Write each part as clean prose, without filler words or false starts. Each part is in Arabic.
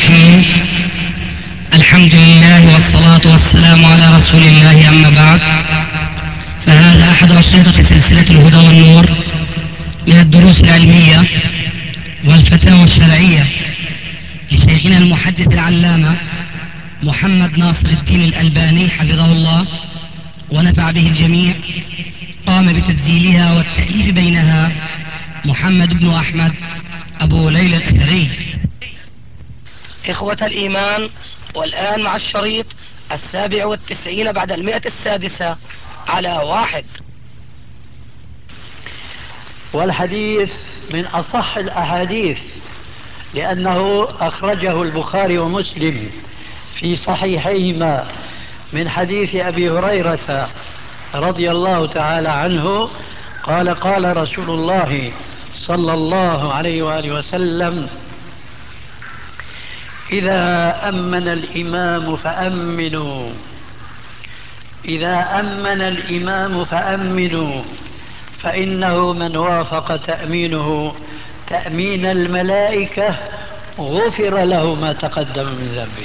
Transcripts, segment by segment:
الرحيم. الحمد لله والصلاة والسلام على رسول الله، أما بعد، فهذا أحد أشرطة سلسلة الهدى والنور من الدروس العلمية والفتاوى الشرعية لشيخنا المحدث العلامة محمد ناصر الدين الألباني حفظه الله ونفع به الجميع. قام بتسجيلها والتأليف بينها محمد بن أحمد أبو ليلى الأثري. إخوة الإيمان، والآن مع الشريط 97 بعد 106 على 1. والحديث من أصح الأحاديث، لأنه أخرجه البخاري ومسلم في صحيحيهما من حديث أبي هريرة رضي الله تعالى عنه قال: قال رسول الله صلى الله عليه وآله وسلم: إذا أمن الإمام فأمنوا، إذا أمن الإمام فأمنوا، فإنه من وافق تأمينه تأمين الملائكة غفر له ما تقدم من ذنبه،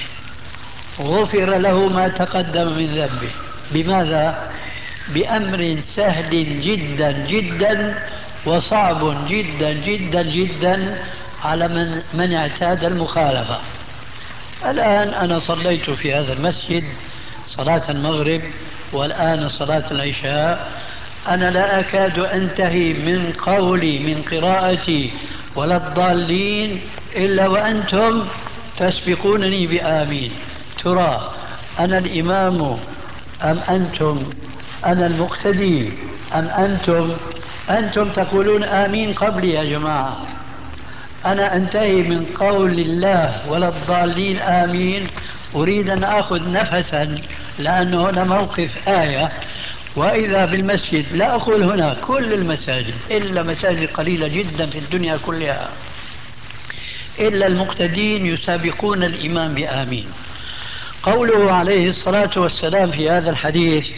غفر له ما تقدم من ذنبه. بماذا؟ بأمر سهل جدا جدا وصعب جدا جدا جدا على من اعتاد المخالفة. الآن أنا صليت في هذا المسجد صلاة المغرب والآن صلاة العشاء، أنا لا أكاد أنتهي من قولي من قراءتي ولا الضالين إلا وأنتم تسبقونني بآمين. ترى أنا الإمام أم أنتم؟ أنا المقتدي أم أنتم؟ أنتم تقولون آمين قبلي يا جماعة. أنا أنتهي من قول الله ولا الضالين آمين، أريد أن أخذ نفسا، لأنه هنا موقف آية. وإذا بالمسجد، لا أقول هنا كل المساجد إلا مساجد قليلة جدا في الدنيا كلها، إلا المقتدين يسابقون الإمام بآمين. قوله عليه الصلاة والسلام في هذا الحديث: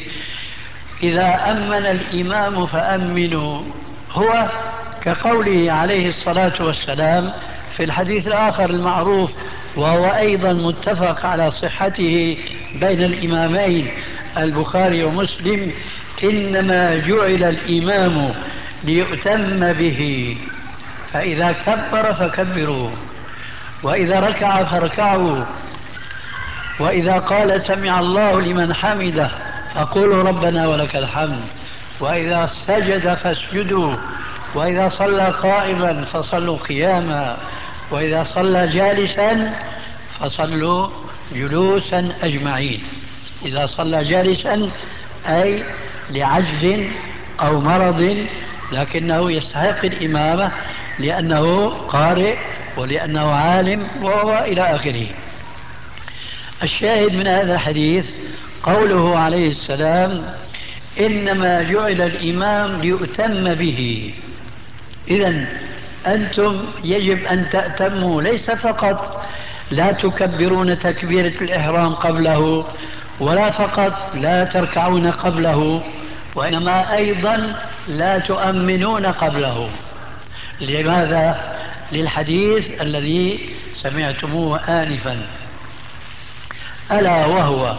إذا أمن الإمام فأمنوا، هو كقوله عليه الصلاة والسلام في الحديث الآخر المعروف، وهو أيضا متفق على صحته بين الإمامين البخاري ومسلم: إنما جعل الإمام ليؤتم به، فإذا كبر فكبروا، وإذا ركع فاركعوا، وإذا قال سمع الله لمن حمده فقولوا ربنا ولك الحمد، وإذا سجد فاسجدوا، وإذا صلى قائما فصلوا قياما، وإذا صلى جالسا فصلوا جلوسا أجمعين. إذا صلى جالسا أي لعجز أو مرض، لكنه يستحق الإمامة لأنه قارئ ولأنه عالم وهو إلى آخره. الشاهد من هذا الحديث قوله عليه السلام: إنما جعل الإمام ليؤتم به. إذن أنتم يجب أن تأتموا، ليس فقط لا تكبرون تكبيرة الإحرام قبله، ولا فقط لا تركعون قبله، وإنما أيضا لا تؤمنون قبله. لماذا؟ للحديث الذي سمعتموه آنفا، ألا وهو: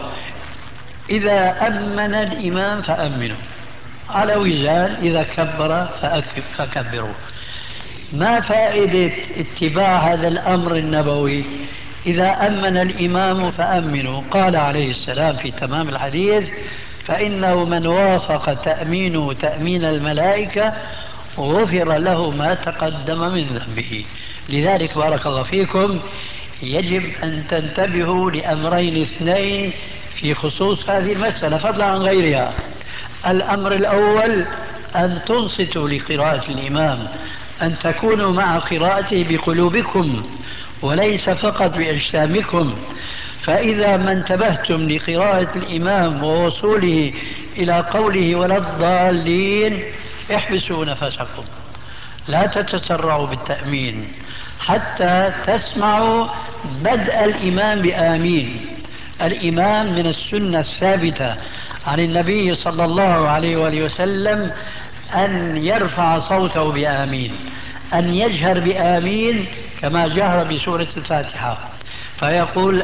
إذا أمن الإمام فأمنوا، على وزان إذا كبر فكبروا. ما فائدة اتباع هذا الأمر النبوي؟ إذا أمن الإمام فأمنوا، قال عليه السلام في تمام الحديث: فإنه من وافق تأمينه تأمين الملائكة غفر له ما تقدم من ذنبه. لذلك بارك الله فيكم، يجب أن تنتبهوا لأمرين اثنين في خصوص هذه المسألة فضلا عن غيرها. الأمر الأول أن تنصتوا لقراءة الإمام، أن تكونوا مع قراءته بقلوبكم وليس فقط بأجسامكم. فإذا ما انتبهتم لقراءة الإمام ووصوله إلى قوله ولا الضالين، احبسوا نفسكم، لا تتسرعوا بالتأمين حتى تسمعوا بدء الإمام بآمين. الإمام من السنة الثابتة عن النبي صلى الله عليه وآله وسلم أن يرفع صوته بآمين، أن يجهر بآمين كما جهر بسورة الفاتحة. فيقول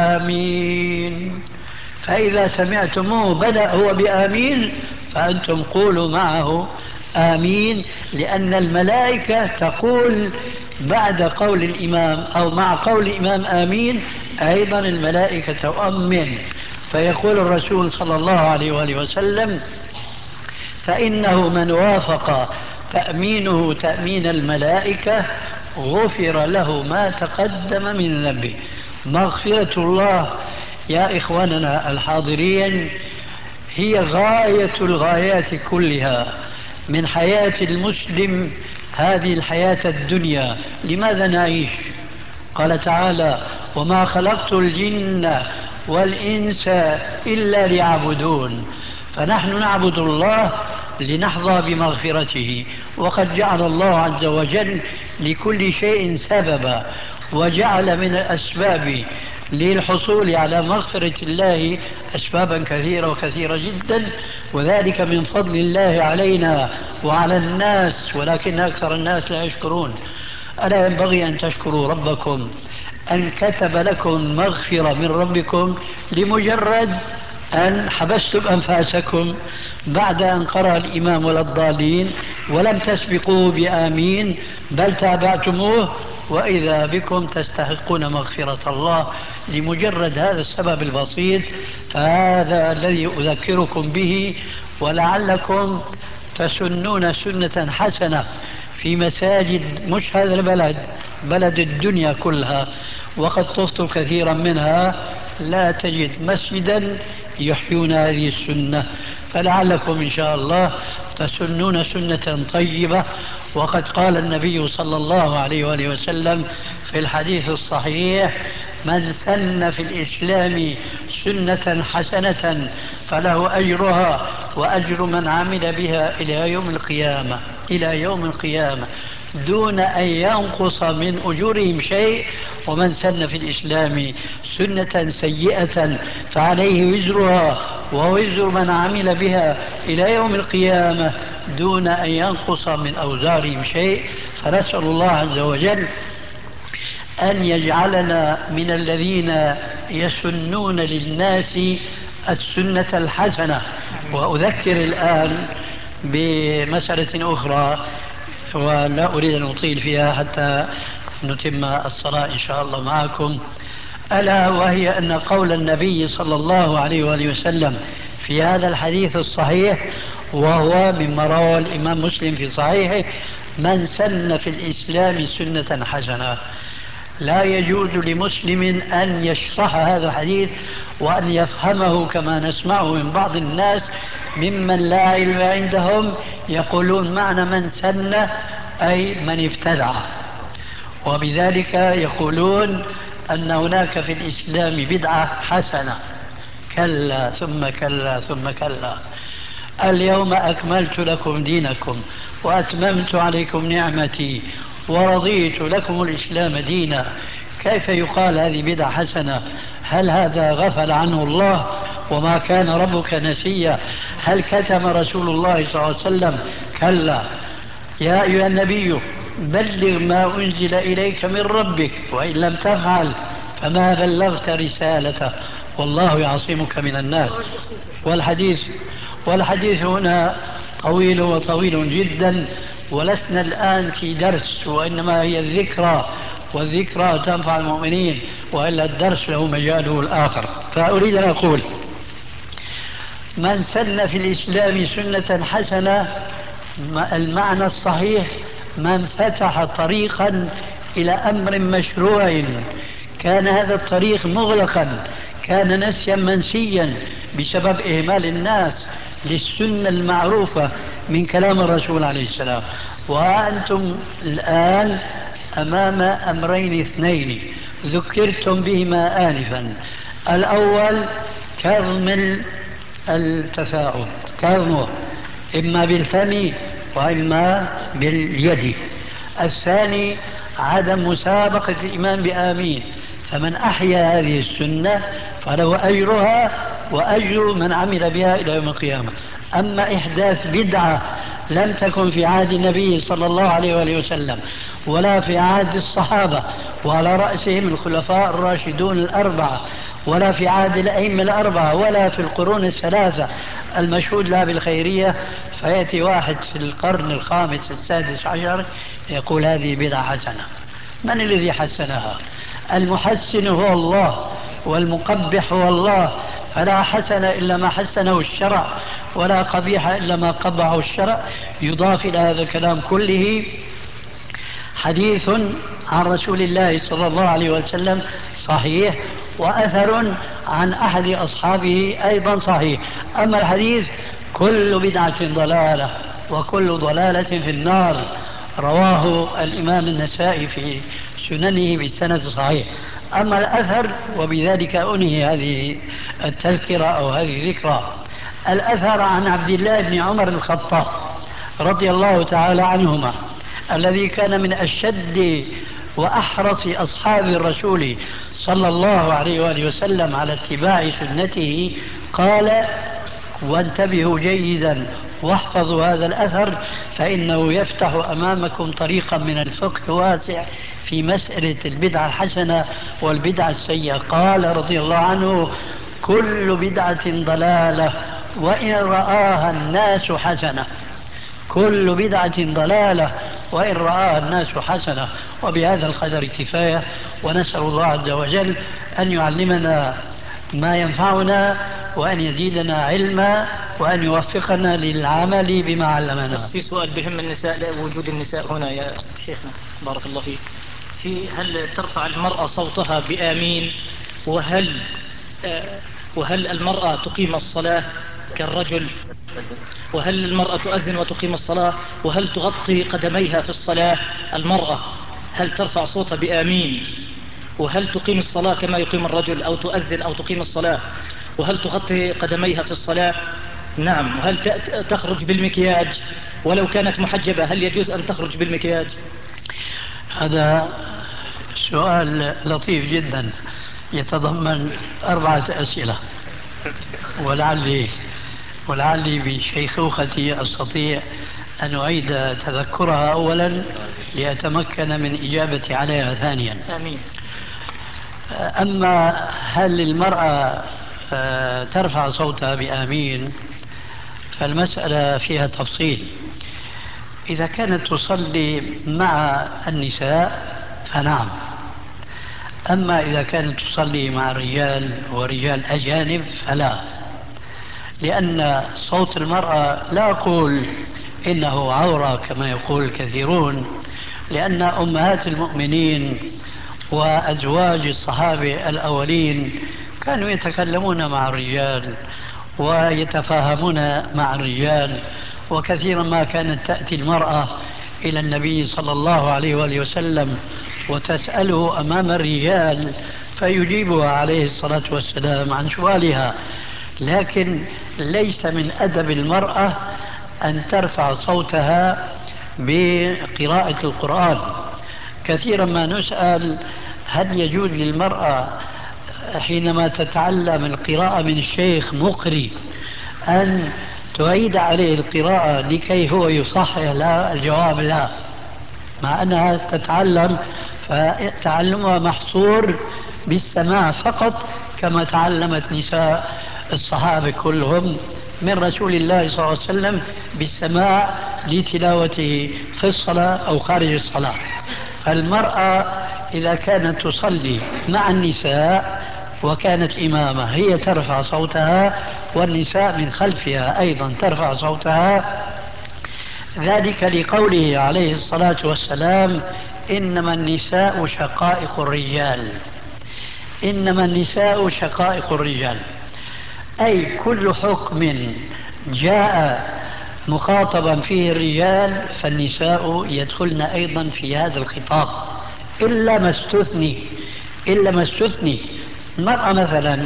آمين. فإذا سمعتموه بدأ هو بآمين فأنتم قولوا معه آمين، لأن الملائكة تقول بعد قول الإمام أو مع قول الإمام آمين، أيضا الملائكة تؤمن. فيقول الرسول صلى الله عليه وآله وسلم: فإنه من وافق تأمينه تأمين الملائكة غفر له ما تقدم من ذنبه. مغفرة الله يا إخواننا الحاضرين هي غاية الغايات كلها من حياة المسلم، هذه الحياة الدنيا. لماذا نعيش؟ قال تعالى: وما خلقت الجن والإنس إلا ليعبدون. فنحن نعبد الله لنحظى بمغفرته، وقد جعل الله عز وجل لكل شيء سببا، وجعل من الأسباب للحصول على مغفرة الله أسبابا كثيرة وكثيرة جدا، وذلك من فضل الله علينا وعلى الناس، ولكن أكثر الناس لا يشكرون. ألا ينبغي أن تشكروا ربكم أن كتب لكم مغفرة من ربكم لمجرد أن حبستم أنفاسكم بعد أن قرأ الإمام ولا الضالين ولم تسبقوه بآمين، بل تابعتموه، وإذا بكم تستحقون مغفرة الله لمجرد هذا السبب البسيط. فهذا الذي أذكركم به، ولعلكم تسنون سنة حسنة في مساجد مش هذا البلد، بلد الدنيا كلها، وقد طفت كثيرا منها لا تجد مسجدا يحيون هذه السنة، فلعلكم إن شاء الله تسنون سنة طيبة. وقد قال النبي صلى الله عليه وآله وسلم في الحديث الصحيح: من سن في الإسلام سنة حسنة فله أجرها وأجر من عمل بها إلى يوم القيامة، إلى يوم القيامة، دون أن ينقص من أجورهم شيء. ومن سن في الإسلام سنة سيئة فعليه وزرها ووزر من عمل بها إلى يوم القيامة دون أن ينقص من أوزارهم شيء. فنسأل الله عز وجل أن يجعلنا من الذين يسنون للناس السنة الحسنة. وأذكر الآن بمسألة أخرى ولا أريد أن أطيل فيها حتى نتم الصلاة إن شاء الله معكم، ألا وهي أن قول النبي صلى الله عليه وآله وسلم في هذا الحديث الصحيح، وهو مما رواه الإمام مسلم في صحيحه: من سن في الإسلام سنة حسنة. لا يجوز لمسلم أن يشرح هذا الحديث وأن يفهمه كما نسمعه من بعض الناس ممن لا علم عندهم، يقولون معنى من سن أي من ابتدع، وبذلك يقولون أن هناك في الإسلام بدعة حسنة. كلا ثم كلا ثم كلا. اليوم أكملت لكم دينكم وأتممت عليكم نعمتي ورضيت لكم الإسلام دينا. كيف يقال هذه بدعة حسنة؟ هل هذا غفل عنه الله وما كان ربك نسيا؟ هل كتم رسول الله صلى الله عليه وسلم؟ كلا. يا أيها النبي بلغ ما أنزل إليك من ربك وإن لم تفعل فما بلغت رسالته والله يعصمك من الناس. والحديث هنا طويل وطويل جدا، ولسنا الآن في درس، وإنما هي الذكرى، والذكرى تنفع المؤمنين، وإلا الدرس له مجاله الآخر. فأريد أن أقول: من سن في الإسلام سنة حسنة، المعنى الصحيح من فتح طريقا إلى أمر مشروع كان هذا الطريق مغلقا، كان نسيا منسيا بسبب إهمال الناس للسنة المعروفة من كلام الرسول عليه السلام. وأنتم الآن أمام أمرين اثنين ذكرتم بهما آنفا: الأول كظم التفاؤل، كظمه إما بالفم وإما باليد. الثاني عدم مسابقة الإمام بآمين. فمن أحيا هذه السنة فله أجرها وأجر من عمل بها إلى يوم القيامة. أما إحداث بدعة لم تكن في عهد النبي صلى الله عليه وآله وسلم ولا في عهد الصحابة وعلى رأسهم الخلفاء الراشدون الأربعة ولا في عهد الأئمة الأربعة ولا في القرون الثلاثة المشهود لها بالخيرية، فيأتي واحد في القرن الخامس السادس عشر يقول هذه بدعة حسنة. من الذي حسنها؟ المحسن هو الله والمقبح هو الله، فلا حسن إلا ما حسنه الشرع ولا قبيح إلا ما قبحه الشرع. يضاف إلى هذا الكلام كله حديث عن رسول الله صلى الله عليه وسلم صحيح، وأثر عن أحد أصحابه أيضا صحيح. أما الحديث: كل بدعة ضلالة وكل ضلالة في النار، رواه الإمام النسائي في سننه بالسند الصحيح. أما الأثر، وبذلك أنهي هذه التذكرة أو هذه الذكرى، الأثر عن عبد الله بن عمر الخطاب رضي الله تعالى عنهما، الذي كان من أشد وأحرص أصحاب الرسول صلى الله عليه وآله وسلم على اتباع سنته، قال: وانتبهوا جيدا واحفظوا هذا الأثر فإنه يفتح أمامكم طريقا من الفقه واسع في مسألة البدعة الحسنة والبدعة السيئة. قال رضي الله عنه: كل بدعة ضلالة وإن رآها الناس حسنة. كل بدعة ضلالة وإن رآها الناس حسنة. وبهذا القدر كفاية، ونسأل الله عز وجل أن يعلمنا ما ينفعنا وأن يزيدنا علما وأن يوفقنا للعمل بما علمنا. بس في سؤال بهم النساء، وجود النساء هنا يا شيخنا بارك الله فيك. هل ترفع المرأة صوتها بآمين؟ وهل وهل المرأة تقيم الصلاة كالرجل؟ وهل المرأة تؤذن وتقيم الصلاة؟ وهل تغطي قدميها في الصلاة المرأة؟ هل ترفع صوتها بآمين؟ وهل تقيم الصلاة كما يقيم الرجل، أو تؤذن أو تقيم الصلاة؟ وهل تغطي قدميها في الصلاة؟ نعم. وهل تخرج بالمكياج ولو كانت محجبة؟ هل يجوز أن تخرج بالمكياج؟ هذا سؤال لطيف جدا يتضمن 4 أسئلة، ولعلي بشيخوختي أستطيع أن أعيد تذكرها أولا لأتمكن من إجابتي عليها ثانيا. آمين. أما هل المرأة ترفع صوتها بآمين، فالمسألة فيها تفصيل. إذا كانت تصلي مع النساء فنعم، أما إذا كانت تصلي مع الرجال ورجال أجانب فلا، لأن صوت المرأة لا أقول إنه عورة كما يقول الكثيرون، لأن أمهات المؤمنين وأزواج الصحابة الأولين كانوا يتكلمون مع الرجال ويتفاهمون مع الرجال، وكثيرا ما كانت تأتي المرأة إلى النبي صلى الله عليه وآله وسلم وتسأله أمام الرجال فيجيبها عليه الصلاة والسلام عن سؤالها. لكن ليس من أدب المرأة أن ترفع صوتها بقراءة القرآن. كثيرا ما نسأل: هل يجوز للمرأة حينما تتعلم القراءة من الشيخ مقري أن تعيد عليه القراءة لكي هو يصحح لها؟ الجواب: لا، مع أنها تتعلم، فتعلمها محصور بالسماع فقط، كما تعلمت نساء الصحابة كلهم من رسول الله صلى الله عليه وسلم بالسماع لتلاوته في الصلاة أو خارج الصلاة. فالمرأة إذا كانت تصلي مع النساء وكانت إمامة هي ترفع صوتها، والنساء من خلفها أيضا ترفع صوتها، ذلك لقوله عليه الصلاة والسلام: إنما النساء شقائق الرجال. إنما النساء شقائق الرجال، أي كل حكم جاء مخاطبا فيه الرجال فالنساء يدخلن أيضا في هذا الخطاب، إلا ما استثني. إلا ما استثني. المرأة مثلا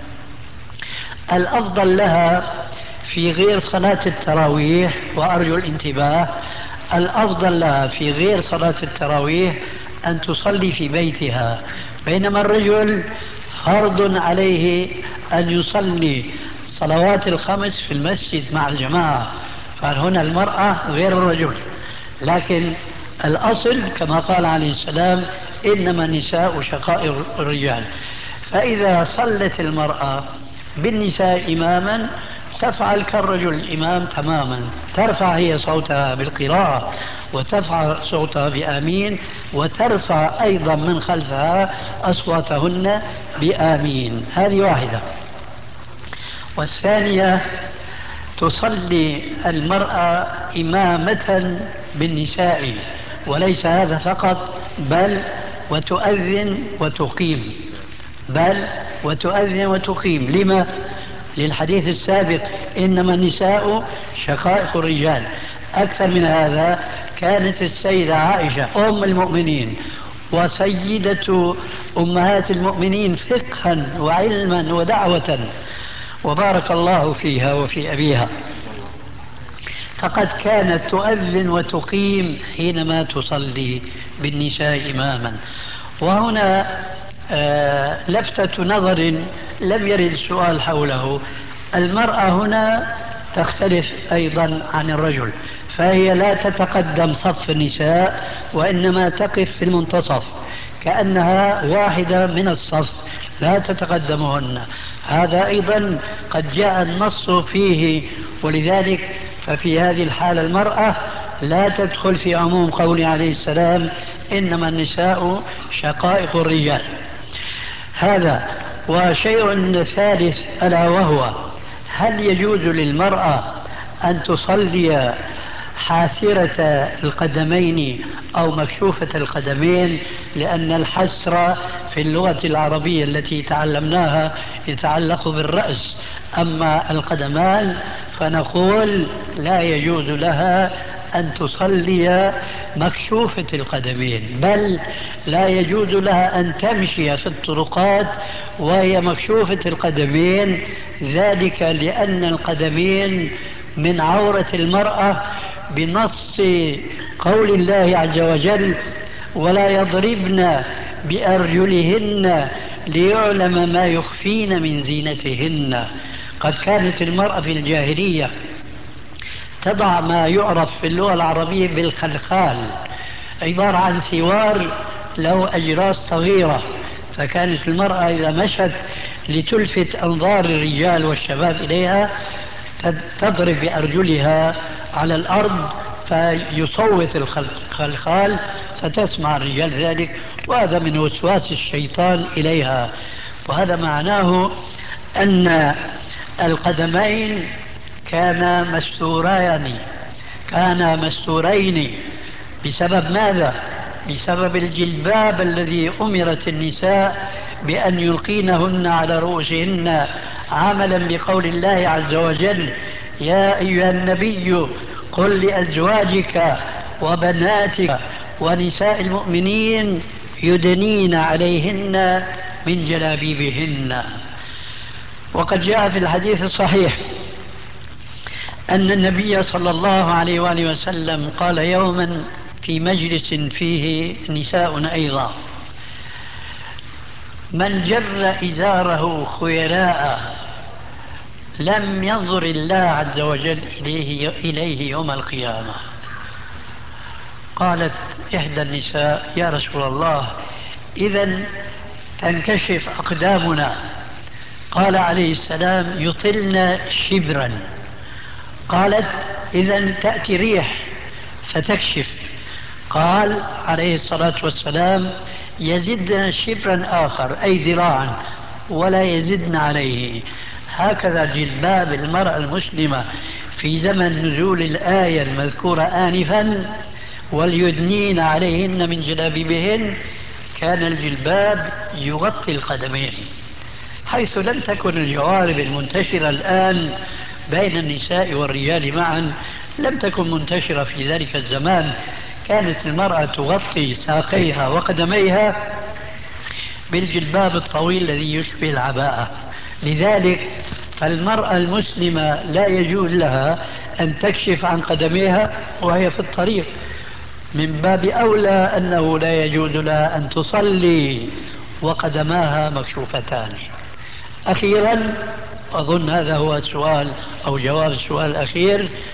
الأفضل لها في غير صلاة التراويح، وأرجو الانتباه، الأفضل لها في غير صلاة التراويح أن تصلي في بيتها، بينما الرجل فرض عليه أن يصلي صلوات الخمس في المسجد مع الجماعة، فهنا المرأة غير الرجل. لكن الأصل كما قال عليه السلام: إنما النساء شقائق الرجال. فإذا صلت المرأة بالنساء إماما تفعل كالرجل الإمام تماما، ترفع هي صوتها بالقراءة وترفع صوتها بآمين، وترفع أيضا من خلفها أصواتهن بآمين. هذه واحدة. والثانية: تصلي المرأة إمامة بالنساء، وليس هذا فقط، بل وتؤذن وتقيم، بل وتؤذن وتقيم. لما؟ للحديث السابق: إنما النساء شقائق الرجال. أكثر من هذا، كانت السيدة عائشة أم المؤمنين وسيدة أمهات المؤمنين فقها وعلما ودعوة، وبارك الله فيها وفي أبيها، فقد كانت تؤذن وتقيم حينما تصلي بالنساء إماما. وهنا لفتة نظر لم يرد السؤال حوله: المرأة هنا تختلف أيضا عن الرجل، فهي لا تتقدم صف النساء، وإنما تقف في المنتصف كأنها واحدة من الصف، لا تتقدمهن. هذا أيضا قد جاء النص فيه، ولذلك ففي هذه الحالة المرأة لا تدخل في عموم قوله عليه السلام: إنما النساء شقائق الرجال. هذا. وشيء ثالث ألا وهو: هل يجوز للمرأة أن تصلي حاسرة القدمين أو مكشوفة القدمين؟ لأن الحسر في اللغة العربية التي تعلمناها يتعلق بالرأس، أما القدمان فنقول لا يجوز لها أن تصلي مكشوفة القدمين، بل لا يجوز لها أن تمشي في الطرقات وهي مكشوفة القدمين، ذلك لأن القدمين من عورة المرأة بنص قول الله عز وجل: ولا يضربن بأرجلهن ليعلم ما يخفين من زينتهن. قد كانت المرأة في الجاهلية تضع ما يعرف في اللغة العربية بالخلخال، عبارة عن سوار له أجراس صغيرة، فكانت المرأة إذا مشت لتلفت أنظار الرجال والشباب إليها تضرب بأرجلها على الأرض فيصوت الخلخال فتسمع الرجال ذلك، وهذا من وسواس الشيطان إليها. وهذا معناه أن القدمين كانا مستورين بسبب ماذا؟ بسبب الجلباب الذي أمرت النساء بأن يلقينهن على رؤوسهن، عملا بقول الله عز وجل: يا أيها النبي قل لأزواجك وبناتك ونساء المؤمنين يدنين عليهن من جلابيبهن. وقد جاء في الحديث الصحيح أن النبي صلى الله عليه وآله وسلم قال يوما في مجلس فيه نساء أيضا: من جر إزاره خيلاء لم ينظر الله عز وجل إليه يوم القيامة. قالت إحدى النساء: يا رسول الله، إذن تنكشف أقدامنا؟ قال عليه السلام: يطلن شبرا. قالت: إذن تأتي ريح فتكشف. قال عليه الصلاة والسلام: يزدن شبرا آخر أي ذراعا ولا يزدن عليه. هكذا جلباب المرأة المسلمة في زمن نزول الآية المذكورة آنفا: وليدنين عليهن من جلابيبهن، كان الجلباب يغطي القدمين، حيث لم تكن الجوارب المنتشرة الآن بين النساء والرجال معا لم تكن منتشرة في ذلك الزمان. كانت المرأة تغطي ساقيها وقدميها بالجلباب الطويل الذي يشبه العباءة. لذلك فالمرأة المسلمة لا يجوز لها أن تكشف عن قدميها وهي في الطريق، من باب أولى أنه لا يجوز لها أن تصلي وقدماها مكشوفتان. أخيرا، أظن هذا هو السؤال أو جواب السؤال الأخير: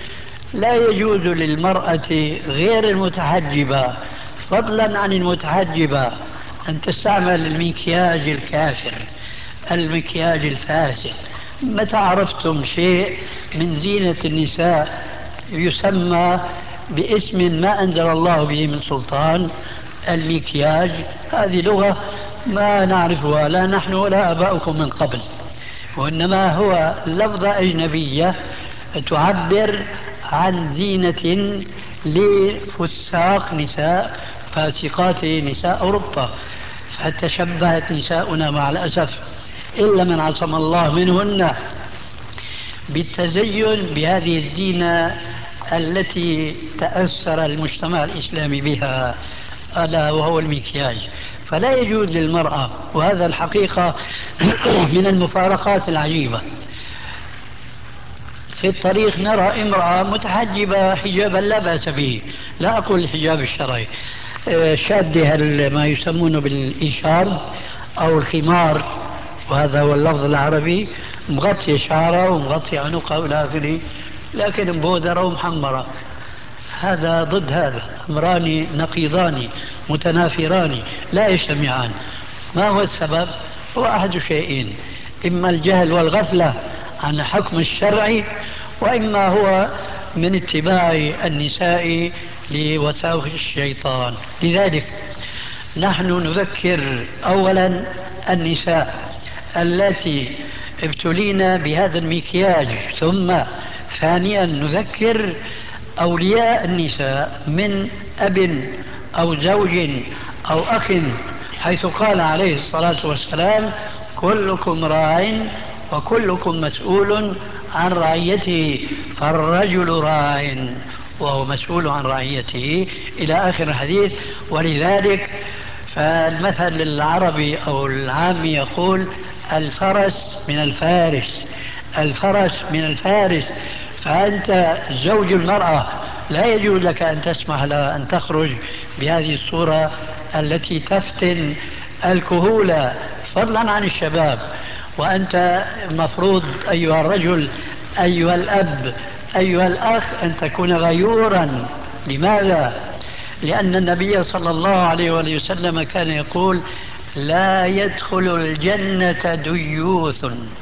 لا يجوز للمرأة غير المتحجبة فضلا عن المتحجبة أن تستعمل المكياج الكافر، المكياج الفاسد. متى عرفتم شيء من زينة النساء يسمى باسم ما أنزل الله به من سلطان؟ المكياج هذه لغة ما نعرفها لا نحن ولا آباؤكم من قبل، وإنما هو لفظة أجنبية تعبر عن زينة لفساق نساء فاسقات نساء أوروبا. فتشبهت نساؤنا مع الأسف إلا من عصم الله منهن بالتزين بهذه الزينة التي تأثر المجتمع الإسلامي بها، ألا وهو المكياج. فلا يجوز للمرأة، وهذا الحقيقة من المفارقات العجيبة. في الطريق نرى امرأة متحجبة حجابا لا بأس به، لا أقول الحجاب الشرعي، شادها ما يسمونه بالإشار أو الخمار، وهذا هو اللفظ العربي، مغطية شعرها ومغطية عنقها والى آخره، لكن مبودرة ومحمرة. هذا ضد هذا، أمران نقيضان متنافران لا يجتمعان. ما هو السبب؟ هو أحد شيئين: إما الجهل والغفلة عن حكم الشرع، وإما هو من اتباع النساء لوساوس الشيطان. لذلك نحن نذكر أولا النساء التي ابتلينا بهذا المكياج، ثم ثانيا نذكر أولياء النساء من أب أو زوج أو أخ، حيث قال عليه الصلاة والسلام: كلكم راع وكلكم مسؤول عن رعيته، فالرجل راع وهو مسؤول عن رعيته، إلى آخر الحديث. ولذلك فالمثل العربي أو العامي يقول: الفرس من الفارس، الفرس من الفارس. فأنت زوج المرأة لا يجوز لك أن تسمح لها أن تخرج بهذه الصورة التي تفتن الكهولة فضلا عن الشباب. وأنت المفروض أيها الرجل، أيها الأب، أيها الأخ، أن تكون غيورا. لماذا؟ لأن النبي صلى الله عليه وآله وسلم كان يقول: لا يدخل الجنة ديوث.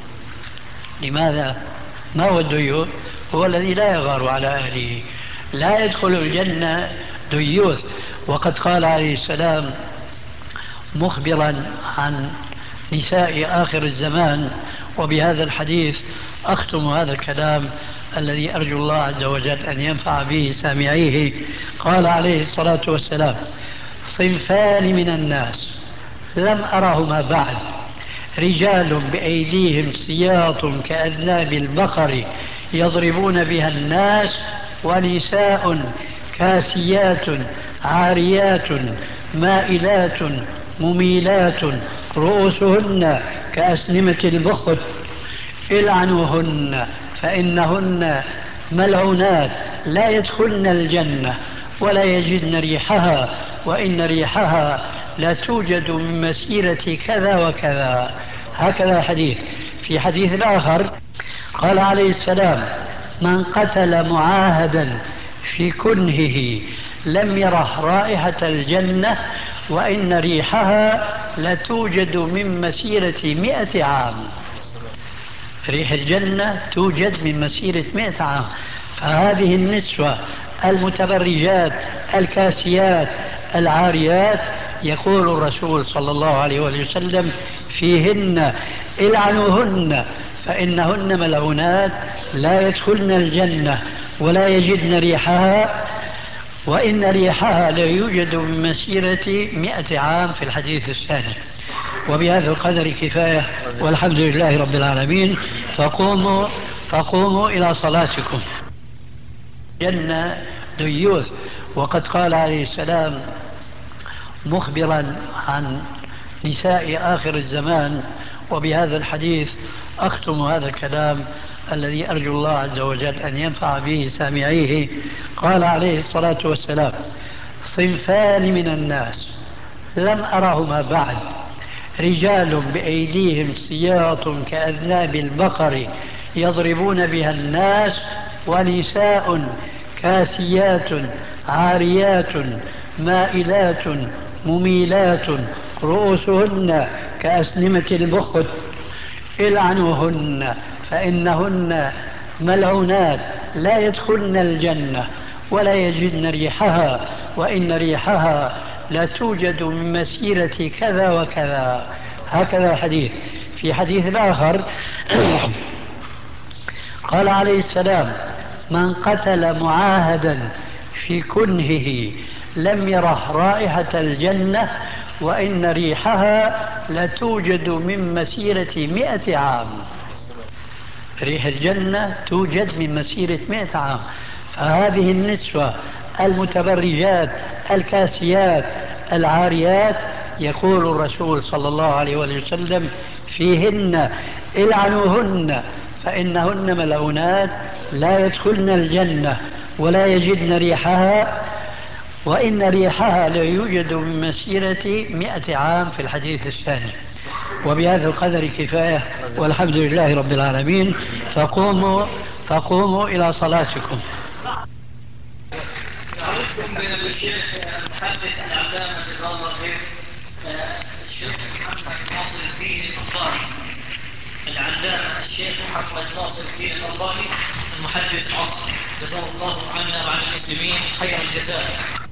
لماذا؟ ما هو الديوث؟ هو الذي لا يغار على أهله. لا يدخل الجنة ديوث. وقد قال عليه السلام مخبرا عن نساء آخر الزمان، وبهذا الحديث أختم هذا الكلام الذي أرجو الله عز وجل أن ينفع به سامعيه. قال عليه الصلاة والسلام: صنفان من الناس لم أرهما بعد: رجال بأيديهم سياط كأذناب البقر يضربون بها الناس، ونساء كاسيات عاريات مائلات مميلات رؤوسهن كأسنمة البخت، العنوهن فإنهن ملعونات لا يدخلن الجنة ولا يجدن ريحها، وإن ريحها لا توجد من مسيرة كذا وكذا. هكذا الحديث. في حديث آخر قال عليه السلام: من قتل معاهدا في كنهه لم يرح رائحة الجنة، وإن ريحها لتوجد من مسيرة 100 عام. ريح الجنة توجد من مسيرة 100 عام. فهذه النسوة المتبرجات الكاسيات العاريات، يقول الرسول صلى الله عليه وسلم فيهن: العنوهن فإنهن ملعونات لا يدخلن الجنة ولا يجدن ريحها، وإن ريحها لا يوجد من مسيرة 100 عام، في الحديث الثاني. وبهذا القدر كفاية، والحمد لله رب العالمين. فقوموا إلى صلاتكم. جنة ديوث. وقد قال عليه السلام مخبرا عن نساء آخر الزمان، وبهذا الحديث أختم هذا الكلام الذي أرجو الله عز وجل أن ينفع به سامعيه. قال عليه الصلاة والسلام: صنفان من الناس لم أرهما بعد: رجال بأيديهم سياط كأذناب البقر يضربون بها الناس، ونساء كاسيات عاريات مائلات مميلات رؤوسهن كأسنمة البخت العنوهن فإنهن ملعونات لا يدخلن الجنة ولا يجدن ريحها وإن ريحها لا توجد من مسيرة كذا وكذا. هكذا الحديث. في حديث آخر قال عليه السلام: من قتل معاهدا في كنهه لم يره رائحة الجنة وإن ريحها لتوجد من مسيرة 100 عام. ريح الجنة توجد من مسيرة 100 عام. فهذه النسوة المتبرجات الكاسيات العاريات يقول الرسول صلى الله عليه وسلم فيهن: العنوهن فإنهن ملعونات لا يدخلن الجنة ولا يجدن ريحها وإن ريحها لا يوجد من مسيرة 100 عام في الحديث الثاني. وبهذا القدر كفاية والحمد لله رب العالمين. فقوموا إلى صلاتكم. من الشيخ المحدث العلامة جزاه الله خير الشيخ محمد ناصر الدين الألباني، العلامة الشيخ محمد ناصر الدين الألباني المحدث العصر، جزاه الله عنا وعن المسلمين خير الجزاء.